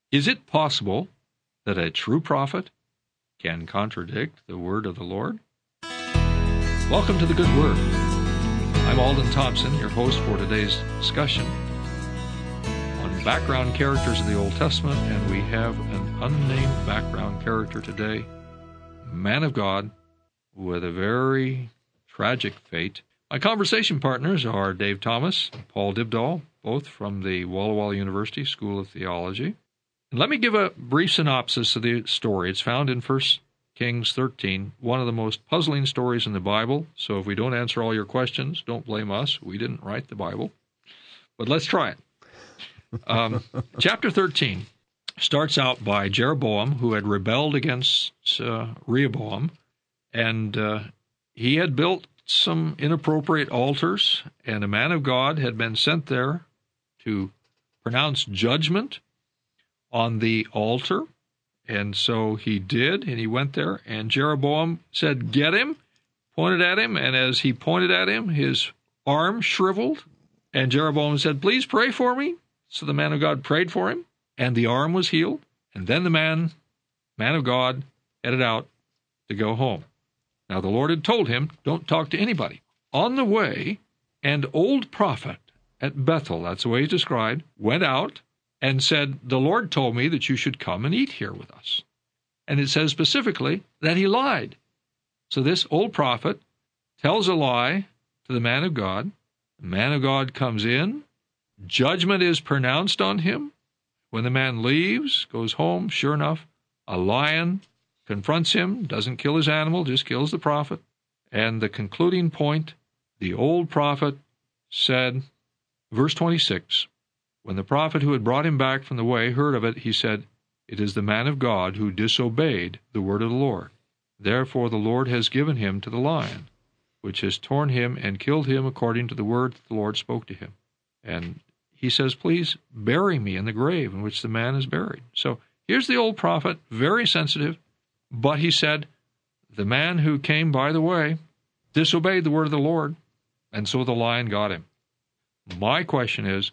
Is it possible that a true prophet can contradict the word of the Lord? Welcome to the Good Word. I'm Alden Thompson, your host for today's discussion on background characters of the Old Testament, and we have an unnamed background character today, a man of God with a very tragic fate. My conversation partners are Dave Thomas and Paul Dybdahl, both from the Walla Walla University School of Theology. And let me give a brief synopsis of the story. It's found in 1 Kings 13, one of the most puzzling stories in the Bible. So if we don't answer all your questions, don't blame us. We didn't write the Bible. But let's try it. Chapter 13 starts out by Jeroboam, who had rebelled against Rehoboam, and he had built some inappropriate altars, and a man of God had been sent there to pronounce judgment on the altar. And so he did, and he went there, and Jeroboam said, "Get him," pointed at him, and as he pointed at him, his arm shriveled, and Jeroboam said, "Please pray for me." So the man of God prayed for him, and the arm was healed, and then the man of God headed out to go home. Now the Lord had told him, don't talk to anybody. On the way, an old prophet at Bethel, that's the way he's described, went out and said, "The Lord told me that you should come and eat here with us." And it says specifically that he lied. So this old prophet tells a lie to the man of God. The man of God comes in. Judgment is pronounced on him. When the man leaves, goes home, sure enough, a lion confronts him, doesn't kill his animal, just kills the prophet. And the concluding point, the old prophet said, verse 26, when the prophet who had brought him back from the way heard of it, he said, "It is the man of God who disobeyed the word of the Lord. Therefore the Lord has given him to the lion, which has torn him and killed him according to the word that the Lord spoke to him." And he says, "Please bury me in the grave in which the man is buried." So here's the old prophet, very sensitive, but he said, the man who came by the way disobeyed the word of the Lord, and so the lion got him. My question is,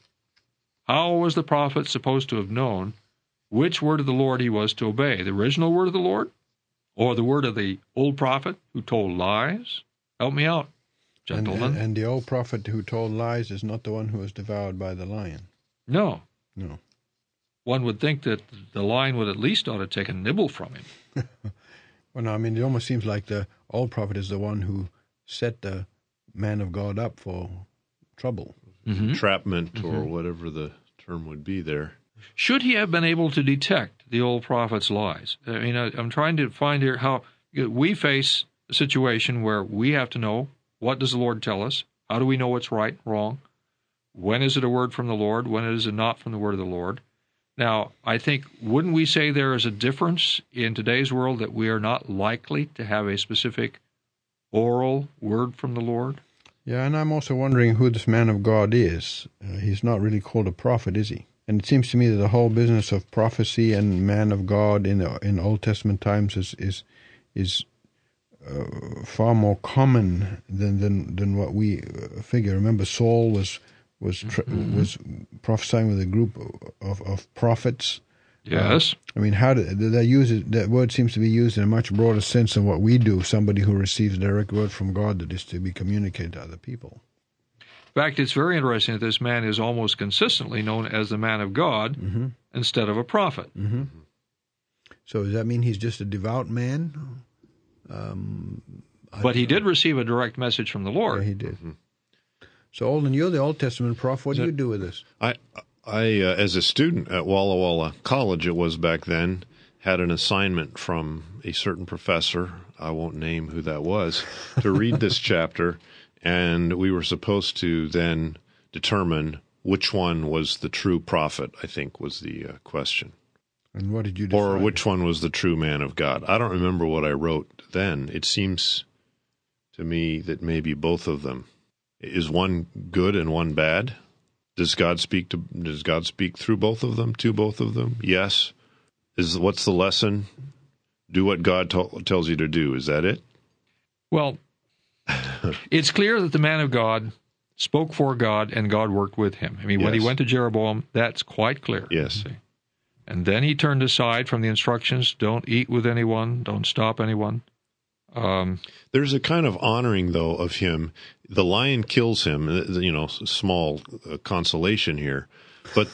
how was the prophet supposed to have known which word of the Lord he was to obey? The original word of the Lord, or the word of the old prophet who told lies? Help me out, gentlemen. And the old prophet who told lies is not the one who was devoured by the lion. No. No. One would think that the lion would at least ought to take a nibble from him. Well, no, I mean, it almost seems like the old prophet is the one who set the man of God up for trouble. Mm-hmm. Entrapment, or whatever the term would be there. Should he have been able to detect the old prophet's lies? I mean, I'm trying to find here how we face a situation where we have to know, what does the Lord tell us? How do we know what's right, wrong? When is it a word from the Lord? When is it not from the word of the Lord? Now, I think, wouldn't we say there is a difference in today's world that we are not likely to have a specific oral word from the Lord? Yeah, and I'm also wondering who this man of God is. He's not really called a prophet, is he? And it seems to me that the whole business of prophecy and man of God in Old Testament times is far more common than what we figure. Remember, Saul was prophesying with a group of prophets. Yes. I mean, how did they use it? That word seems to be used in a much broader sense than what we do. Somebody who receives a direct word from God that is to be communicated to other people. In fact, it's very interesting that this man is almost consistently known as the man of God instead of a prophet. Mm-hmm. So does that mean he's just a devout man? But he did receive a direct message from the Lord. Yeah, he did. Mm-hmm. So, Alden, you're the Old Testament prophet. What do you do with this? I as a student at Walla Walla College, it was back then, had an assignment from a certain professor, I won't name who that was, to read this chapter, and we were supposed to then determine which one was the true prophet, I think was the question. And what did you decide? Or which one was the true man of God. I don't remember what I wrote then. It seems to me that maybe both of them. Is one good and one bad? Does God speak through both of them, to both of them? Yes. What's the lesson? Do what God tells you to do. Is that it? Well, it's clear that the man of God spoke for God and God worked with him. I mean, when he went to Jeroboam, that's quite clear. Yes. And then he turned aside from the instructions, don't eat with anyone, don't stop anyone. There's a kind of honoring, though, of him. The lion kills him, small consolation here. But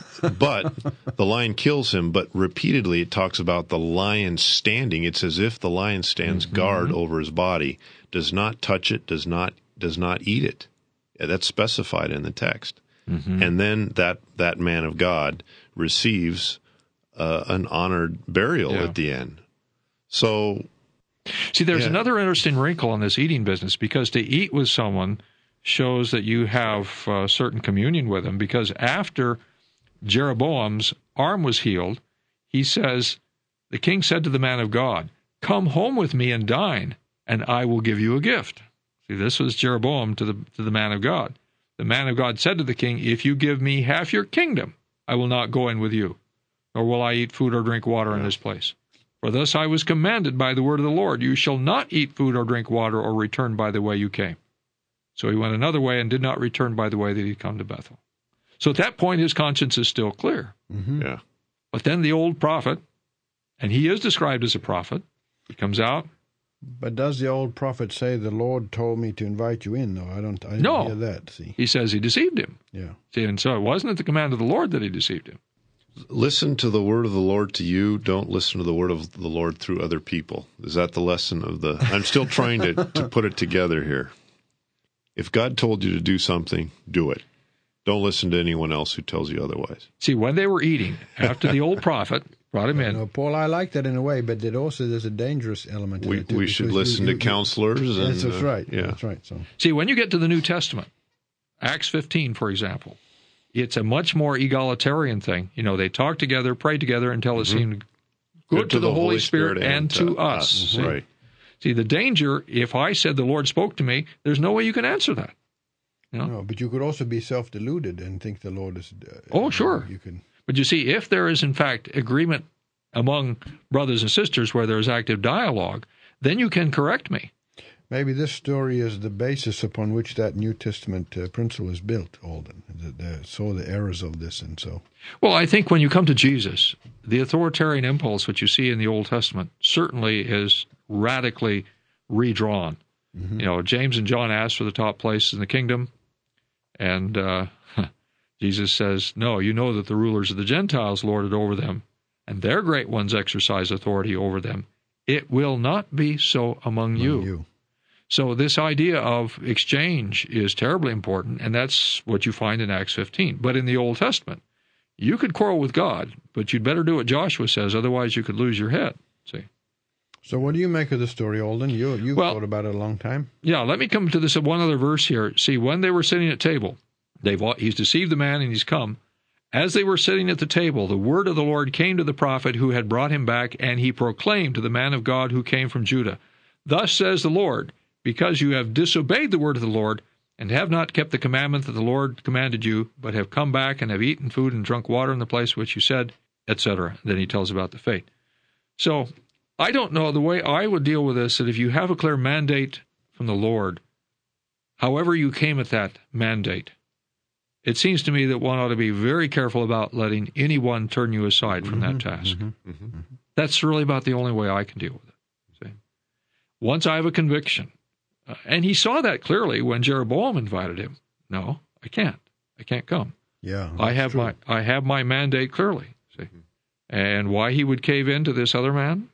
the lion kills him, but repeatedly it talks about the lion standing. It's as if the lion stands guard over his body, does not touch it, does not eat it. That's specified in the text. And then that man of God receives an honored burial at the end. So, see, there's another interesting wrinkle in this eating business, because to eat with someone shows that you have certain communion with him, because after Jeroboam's arm was healed, he says, the king said to the man of God, come home with me and dine, and I will give you a gift. See, this was Jeroboam to the man of God. The man of God said to the king, if you give me half your kingdom, I will not go in with you, nor will I eat food or drink water in this place. For thus I was commanded by the word of the Lord, you shall not eat food or drink water or return by the way you came. So he went another way and did not return by the way that he'd come to Bethel. So at that point, his conscience is still clear. Yeah. But then the old prophet, and he is described as a prophet, he comes out. But does the old prophet say, the Lord told me to invite you in? No, I didn't hear that. See, he says he deceived him. Yeah. See, and so it wasn't at the command of the Lord that he deceived him. Listen to the word of the Lord to you. Don't listen to the word of the Lord through other people. Is that the lesson of the... I'm still trying to put it together here. If God told you to do something, do it. Don't listen to anyone else who tells you otherwise. See, when they were eating, after the old prophet brought him in... No, Paul, I like that in a way, but there's a dangerous element to it too. We should listen to counselors. That's right. Yeah. That's right. So, see, when you get to the New Testament, Acts 15, for example, it's a much more egalitarian thing. They talk together, pray together until it seemed good to the Holy Spirit and to us. See? Right. See, the danger, if I said the Lord spoke to me, there's no way you can answer that. No, but you could also be self-deluded and think the Lord is... oh, sure. You can. But you see, if there is, in fact, agreement among brothers and sisters where there is active dialogue, then you can correct me. Maybe this story is the basis upon which that New Testament principle is built, Alden. Saw the errors of this and so. Well, I think when you come to Jesus, the authoritarian impulse which you see in the Old Testament certainly is radically redrawn. James and John asked for the top place in the kingdom, and Jesus says, no, you know that the rulers of the Gentiles lord it over them, and their great ones exercise authority over them. It will not be so among you. So this idea of exchange is terribly important, and that's what you find in Acts 15. But in the Old Testament, you could quarrel with God, but you'd better do what Joshua says, otherwise you could lose your head. See? So what do you make of the story, Alden? You've thought about it a long time. Yeah, let me come to this one other verse here. See, when they were sitting at table, he's deceived the man and he's come. As they were sitting at the table, the word of the Lord came to the prophet who had brought him back, and he proclaimed to the man of God who came from Judah, thus says the Lord, because you have disobeyed the word of the Lord, and have not kept the commandment that the Lord commanded you, but have come back and have eaten food and drunk water in the place which you said, etc. Then he tells about the fate. So, I don't know, the way I would deal with this, that if you have a clear mandate from the Lord, however you came at that mandate, it seems to me that one ought to be very careful about letting anyone turn you aside from that task. That's really about the only way I can deal with it. See? Once I have a conviction, and he saw that clearly when Jeroboam invited him. No, I can't come. Yeah, I have my mandate clearly. See, and why he would cave in to this other man,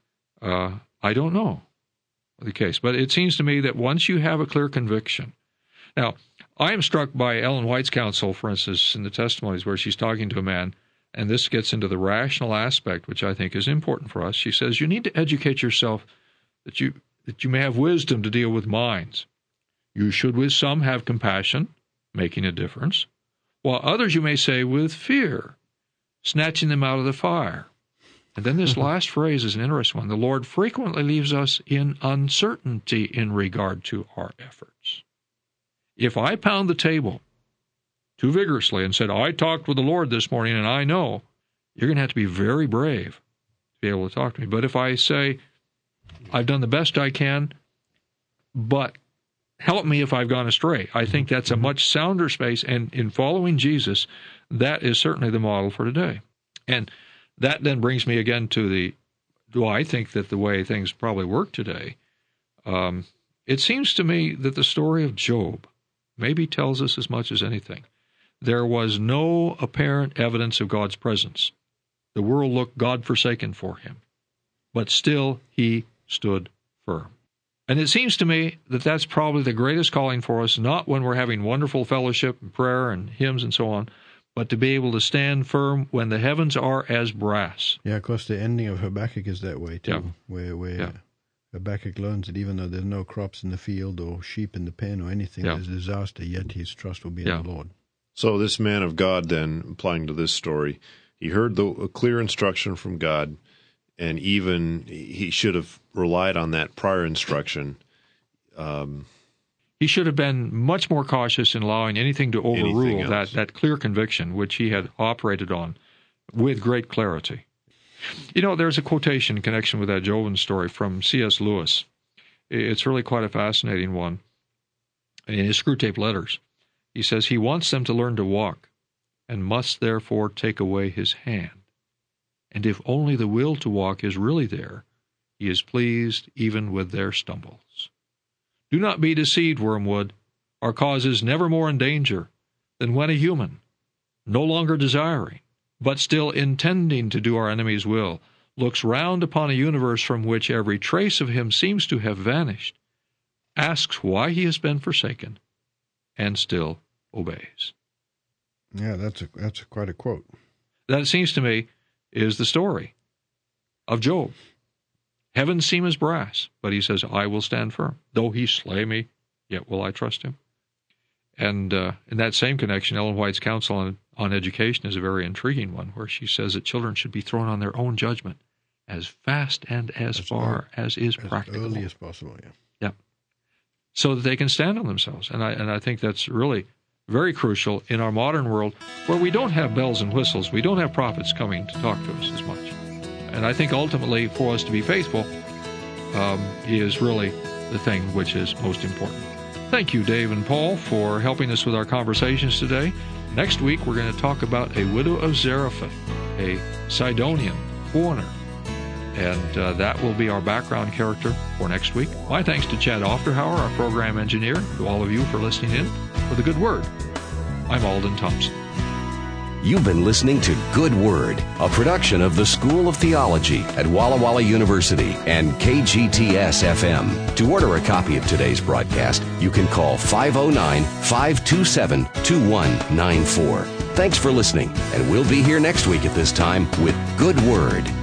I don't know the case. But it seems to me that once you have a clear conviction, now I am struck by Ellen White's counsel, for instance, in the testimonies where she's talking to a man, and this gets into the rational aspect, which I think is important for us. She says you need to educate yourself that you may have wisdom to deal with minds. You should with some have compassion, making a difference, while others you may say with fear, snatching them out of the fire. And then this last phrase is an interesting one. The Lord frequently leaves us in uncertainty in regard to our efforts. If I pound the table too vigorously and said, I talked with the Lord this morning and I know, you're going to have to be very brave to be able to talk to me. But if I say, I've done the best I can, but help me if I've gone astray, I think that's a much sounder space. And in following Jesus, that is certainly the model for today. And That then brings me again to I think that the way things probably work today, it seems to me that the story of Job maybe tells us as much as anything. There was no apparent evidence of God's presence. The world looked God-forsaken for him, but still he stood firm. And it seems to me that that's probably the greatest calling for us, not when we're having wonderful fellowship and prayer and hymns and so on, but to be able to stand firm when the heavens are as brass. Yeah, of course, the ending of Habakkuk is that way, too, where Habakkuk learns that even though there's no crops in the field or sheep in the pen or anything, there's disaster, yet his trust will be in the Lord. So this man of God, then, applying to this story, he heard a clear instruction from God, and even he should have relied on that prior instruction. He should have been much more cautious in allowing anything to overrule that clear conviction which he had operated on with great clarity. You know, there's a quotation in connection with that Job story from C.S. Lewis. It's really quite a fascinating one. In his Screwtape Letters, he says he wants them to learn to walk and must therefore take away his hand. And if only the will to walk is really there, he is pleased even with their stumbles. Do not be deceived, Wormwood. Our cause is never more in danger than when a human, no longer desiring, but still intending to do our enemy's will, looks round upon a universe from which every trace of him seems to have vanished, asks why he has been forsaken, and still obeys. Yeah, that's quite a quote. That, it seems to me, is the story of Job. Heavens seem as brass, but he says, I will stand firm. Though he slay me, yet will I trust him. And in that same connection, Ellen White's counsel on education is a very intriguing one, where she says that children should be thrown on their own judgment as fast and as far as is practicable. As early as possible, yeah. Yeah. So that they can stand on themselves. And I think that's really very crucial in our modern world, where we don't have bells and whistles. We don't have prophets coming to talk to us as much. And I think ultimately for us to be faithful is really the thing which is most important. Thank you, Dave and Paul, for helping us with our conversations today. Next week, we're going to talk about a widow of Zarephath, a Sidonian foreigner. And that will be our background character for next week. My thanks to Chad Ofterhauer, our program engineer, to all of you for listening in. For the Good Word, I'm Alden Thompson. You've been listening to Good Word, a production of the School of Theology at Walla Walla University and KGTS-FM. To order a copy of today's broadcast, you can call 509-527-2194. Thanks for listening, and we'll be here next week at this time with Good Word.